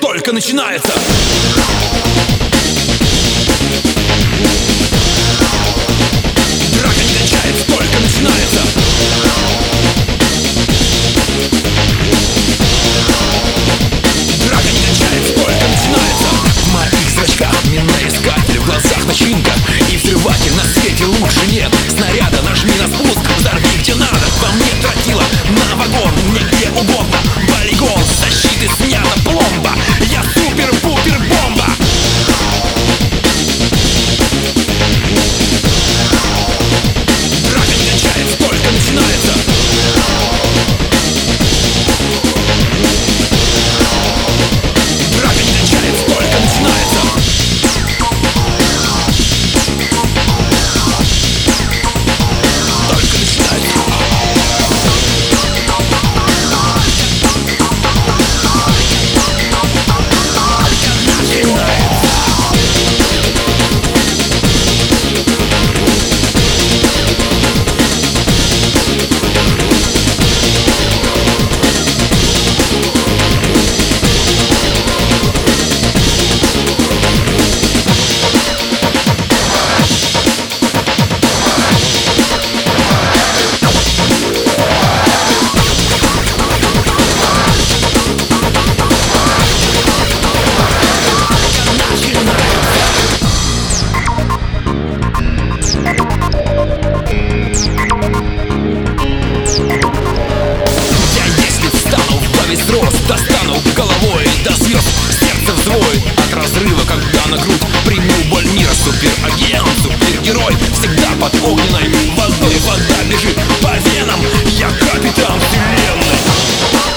только начинается. Драка не кончается, только начинается. Драка не кончается, только начинается. В моих зрачках миноискатель, в глазах начинка, и взрыватель на свете лучше нет. Снаряда нажми на спуск, взорви где надо. Во мне тротила на вагон, мне где угодно. Полигон защиты снята пломба. Я супер-пупер бомба. Драка не кончается, только начинается. Драка не кончается, только начинается. Только начинается. Достану головой до звезд, сердце взвоет от разрыва, когда на грудь приму боль мира. Суперагент, супергерой, всегда под огненной водой. Вода бежит по венам, я капитан вселенной.